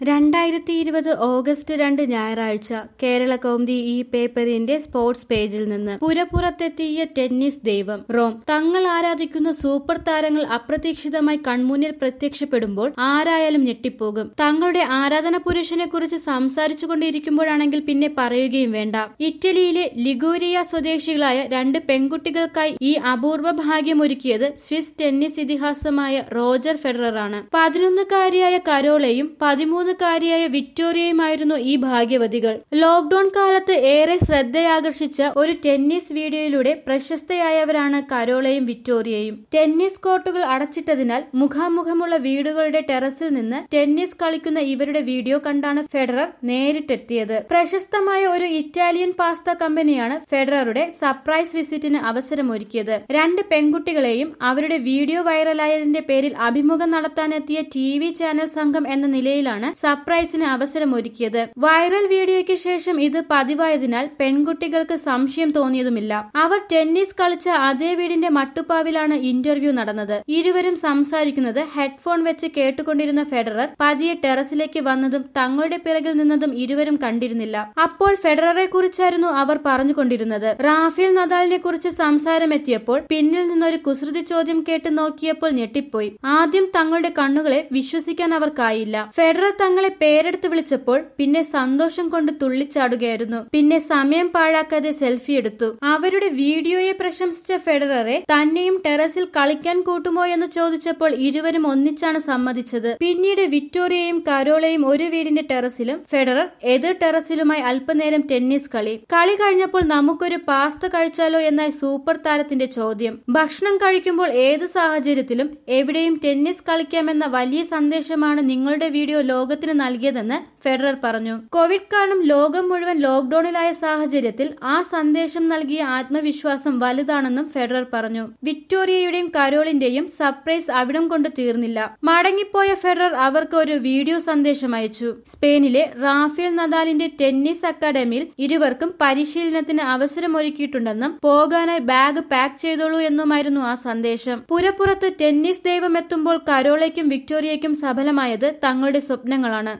2020 August 2 ഞായറാഴ്ച കേരള കൗമുദി ഈ പേപ്പറിന്റെ സ്പോർട്സ് പേജിൽ നിന്ന് പുരപ്പുറത്തെത്തിയ ടെന്നീസ് ദൈവം റോം. തങ്ങൾ ആരാധിക്കുന്ന സൂപ്പർ താരങ്ങൾ അപ്രതീക്ഷിതമായി കൺമുന്നിൽ പ്രത്യക്ഷപ്പെടുമ്പോൾ ആരായാലും ഞെട്ടിപ്പോകും. തങ്ങളുടെ ആരാധന പുരുഷനെ കുറിച്ച് സംസാരിച്ചുകൊണ്ടിരിക്കുമ്പോഴാണെങ്കിൽ പിന്നെ പറയുകയും വേണ്ട. ഇറ്റലിയിലെ ലിഗൂരിയ സ്വദേശികളായ 2 പെൺകുട്ടികൾക്കായി ഈ അപൂർവ ഭാഗ്യമൊരുക്കിയത് സ്വിസ് ടെന്നീസ് ഇതിഹാസമായ റോജർ ഫെഡററാണ്. 11-കാരിയായ കരോളയും 13-കാരിയായ വിക്ടോറിയയുമായിരുന്നു ഈ ഭാഗ്യവതികൾ. ലോക്ഡൌൺ കാലത്ത് ഏറെ ശ്രദ്ധയാകർഷിച്ച ഒരു ടെന്നീസ് വീഡിയോയിലൂടെ പ്രശസ്തയായവരാണ് കരോളയും വിക്ടോറിയയും. ടെന്നീസ് കോർട്ടുകൾ അടച്ചിട്ടതിനാൽ മുഖാമുഖമുള്ള വീടുകളുടെ ടെറസിൽ നിന്ന് ടെന്നീസ് കളിക്കുന്ന ഇവരുടെ വീഡിയോ കണ്ടാണ് ഫെഡറർ നേരിട്ടെത്തിയത്. പ്രശസ്തമായ ഒരു ഇറ്റാലിയൻ പാസ്ത കമ്പനിയാണ് ഫെഡററുടെ സർപ്രൈസ് വിസിറ്റിന് അവസരമൊരുക്കിയത്. 2 പെൺകുട്ടികളെയും അവരുടെ വീഡിയോ വൈറലായതിന്റെ പേരിൽ അഭിമുഖം നടത്താനെത്തിയ TV ചാനൽ സംഘം എന്ന നിലയിലാണ് സർപ്രൈസിന് അവസരമൊരുക്കിയത്. വൈറൽ വീഡിയോയ്ക്ക് ശേഷം ഇത് പതിവായതിനാൽ പെൺകുട്ടികൾക്ക് സംശയം തോന്നിയതുമില്ല. അവർ ടെന്നീസ് കളിച്ച അതേ വീടിന്റെ മട്ടുപ്പാവിലാണ് ഇന്റർവ്യൂ നടന്നത്. ഇരുവരും സംസാരിക്കുന്നത് ഹെഡ്ഫോൺ വെച്ച് കേട്ടുകൊണ്ടിരുന്ന ഫെഡറർ പതിയെ ടെറസിലേക്ക് വന്നതും തങ്ങളുടെ പിറകിൽ നിന്നതും ഇരുവരും കണ്ടിരുന്നില്ല. അപ്പോൾ ഫെഡററെ കുറിച്ചായിരുന്നു അവർ പറഞ്ഞുകൊണ്ടിരുന്നത്. റാഫേൽ നദാലിനെ കുറിച്ച് സംസാരമെത്തിയപ്പോൾ പിന്നിൽ നിന്നൊരു കുസൃതി ചോദ്യം കേട്ട് നോക്കിയപ്പോൾ ഞെട്ടിപ്പോയി. ആദ്യം തങ്ങളുടെ കണ്ണുകളെ വിശ്വസിക്കാൻ അവർക്കായില്ല. ഫെഡറർ തങ്ങളെ പേരെടുത്ത് വിളിച്ചപ്പോൾ പിന്നെ സന്തോഷം കൊണ്ട് തുള്ളിച്ചാടുകയായിരുന്നു. പിന്നെ സമയം പാഴാക്കാതെ സെൽഫി എടുത്തു. അവരുടെ വീഡിയോയെ പ്രശംസിച്ച ഫെഡററെ തന്നെയും ടെറസിൽ കളിക്കാൻ കൂട്ടുമോ എന്ന് ചോദിച്ചപ്പോൾ ഇരുവരും ഒന്നിച്ചാണ് സമ്മതിച്ചത്. പിന്നീട് വിക്ടോറിയയും കരോളയും ഒരു വീടിന്റെ ടെറസിലും ഫെഡറർ എതിർ ടെറസിലുമായി അല്പനേരം ടെന്നീസ് കളി കഴിഞ്ഞപ്പോൾ നമുക്കൊരു പാസ്ത കഴിച്ചാലോ എന്നായി സൂപ്പർ താരത്തിന്റെ ചോദ്യം. ഭക്ഷണം കഴിക്കുമ്പോൾ ഏത് സാഹചര്യത്തിലും എവിടെയും ടെന്നീസ് കളിക്കാമെന്ന വലിയ സന്ദേശമാണ് നിങ്ങളുടെ വീഡിയോ ലോകത്തിന് നൽകിയതെന്ന് ഫെഡറർ പറഞ്ഞു. കോവിഡ് കാരണം ലോകം മുഴുവൻ ലോക്ഡൌണിലായ സാഹചര്യത്തിൽ ആ സന്ദേശം നൽകിയ ആത്മവിശ്വാസം വലുതാണെന്നും ഫെഡറർ പറഞ്ഞു. വിക്ടോറിയയുടെയും കരോളിന്റെയും സർപ്രൈസ് അവിടം കൊണ്ട് തീർന്നില്ല. മടങ്ങിപ്പോയ ഫെഡറർ അവർക്ക് ഒരു വീഡിയോ സന്ദേശം അയച്ചു. സ്പെയിനിലെ റാഫേൽ നദാലിന്റെ ടെന്നീസ് അക്കാദമിയിൽ ഇരുവർക്കും പരിശീലനത്തിന് അവസരമൊരുക്കിയിട്ടുണ്ടെന്നും പോകാനായി ബാഗ് പാക്ക് ചെയ്തോളൂ എന്നുമായിരുന്നു ആ സന്ദേശം. പുരപ്പുറത്ത് ടെന്നീസ് ദൈവം എത്തുമ്പോൾ കരോളയ്ക്കും വിക്ടോറിയയ്ക്കും സഫലമായത് തങ്ങളുടെ സ്വപ്നങ്ങളാണ്.